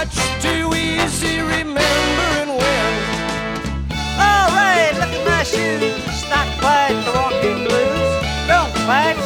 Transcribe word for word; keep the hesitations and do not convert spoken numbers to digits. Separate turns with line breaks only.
much too easy remembering when.
All right, look at my shoes, not quite the walking blues. Don't fight